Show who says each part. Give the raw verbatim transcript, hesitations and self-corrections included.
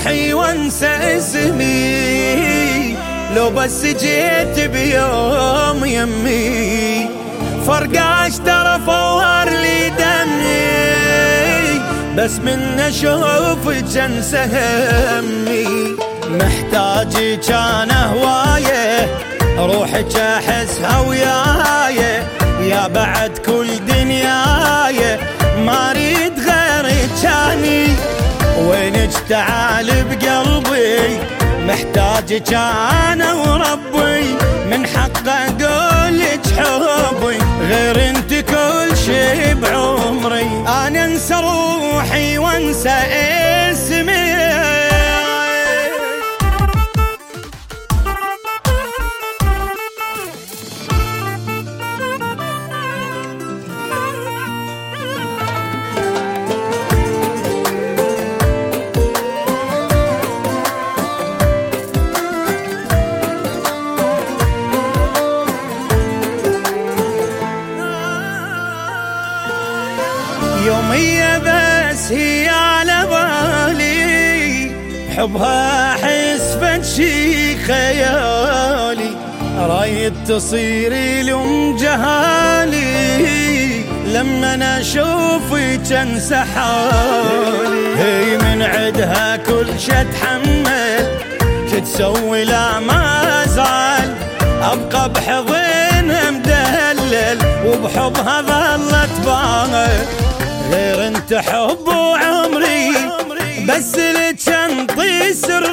Speaker 1: روحي وانسى اسمي، لو بس جيت بيوم يمي فرقاش ترى فوار لي دمي، بس من اشوفك انسى همي. محتاجي كان هوايه روحك احسها وياي، يا بعد كل دنياي ما اريد غيرك كاني، وينك تعال بقلبي محتاجك انا وربي، من حق اقولك حبي غير انت كل شي بعمري. انا انسى روحي وانسى اسمي، يومية بس هي على بالي، حبها احس فشي خيالي، رايد تصيري لأم جهالي، لما انا اشوفك انسى حالي. هي من عدها كل شي اتحمل، شو تسوي لا ما ازعل، ابقى بحضنها مدلل وبحبها ظلت باغل، غير انت حب وعمري بس لك انطي سر